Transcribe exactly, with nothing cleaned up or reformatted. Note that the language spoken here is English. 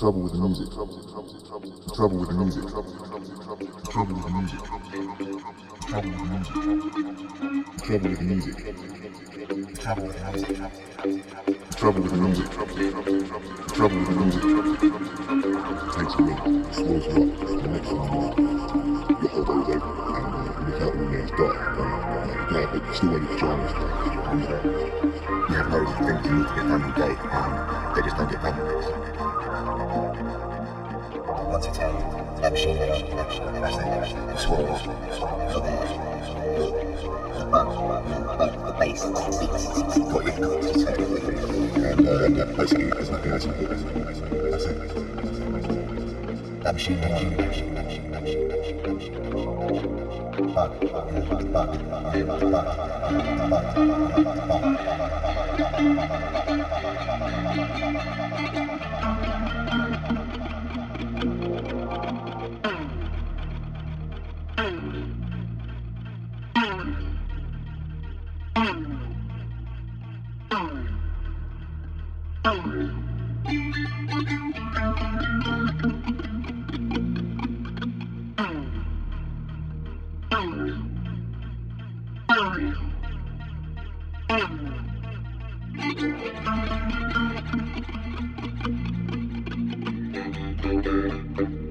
trouble with the music. Trouble with the music. Trouble with the music. Trouble with the music. Trouble with the music. Trouble with the music. Trouble with the music. Trouble with the music. Takes you in, slows you up. The next thing you know, your whole day's over, and uh, you look out and it's dark. And, uh, yeah, but you still want your pajamas. And, uh, you have loads of things you need to get done in the day, and they just don't get done. Once it's out, that machine went up, that's the swirls, so the, the bug, the, the bass, the beats, got your cuts, and uh, and uh, basically there's nothing else. That's it. That machine went up, bug, bug, bug, bug, Thank you.